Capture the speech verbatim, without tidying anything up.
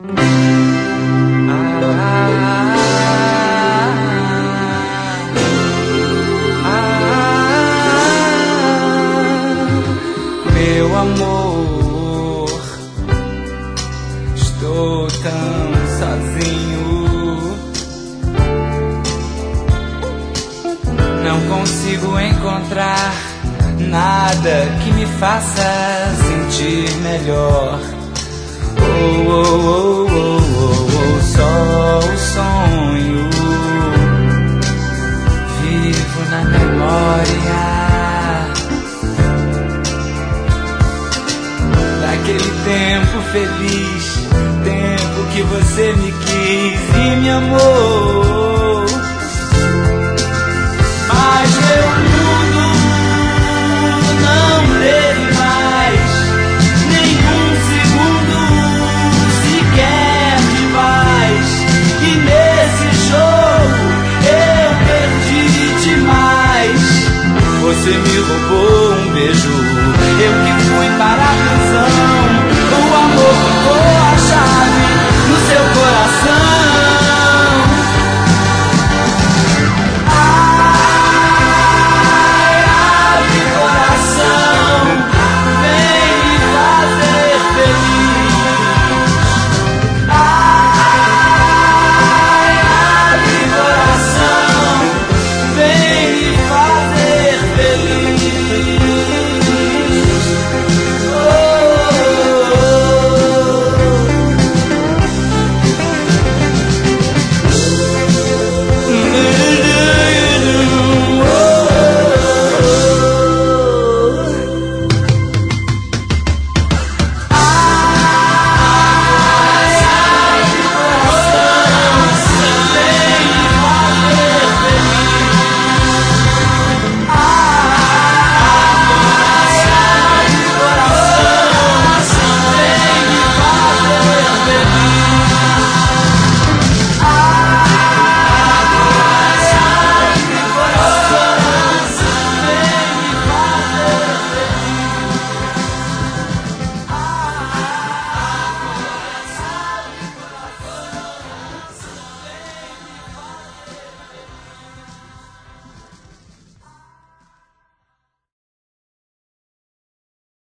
Meu amor, estou tão sozinho, não consigo encontrar nada que me faça sentir melhor. Oh, oh, oh, oh, oh, oh, só o sonho, vivo na memória daquele tempo feliz, tempo que você me quis e me amou.